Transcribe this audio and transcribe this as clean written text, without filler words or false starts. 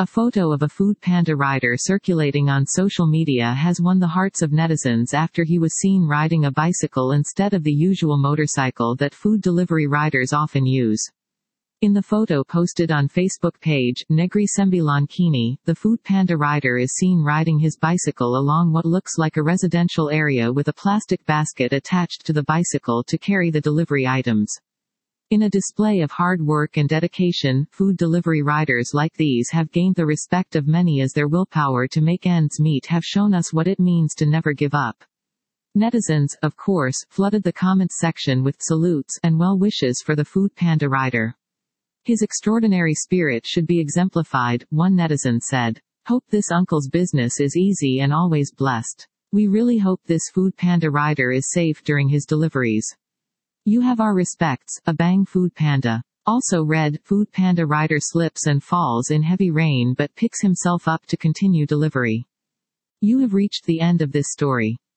A photo of a Food Panda rider circulating on social media has won the hearts of netizens after he was seen riding a bicycle instead of the usual motorcycle that food delivery riders often use. In the photo posted on Facebook page, Negri Sembilankini, the Food Panda rider is seen riding his bicycle along what looks like a residential area with a plastic basket attached to the bicycle to carry the delivery items. In a display of hard work and dedication, food delivery riders like these have gained the respect of many as their willpower to make ends meet have shown us what it means to never give up. Netizens, of course, flooded the comments section with salutes and well wishes for the Food Panda rider. His extraordinary spirit should be exemplified, one netizen said. Hope this uncle's business is easy and always blessed. We really hope this Food Panda rider is safe during his deliveries. You have our respects, Abang Food Panda. Also read, Food Panda rider slips and falls in heavy rain but picks himself up to continue delivery. You have reached the end of this story.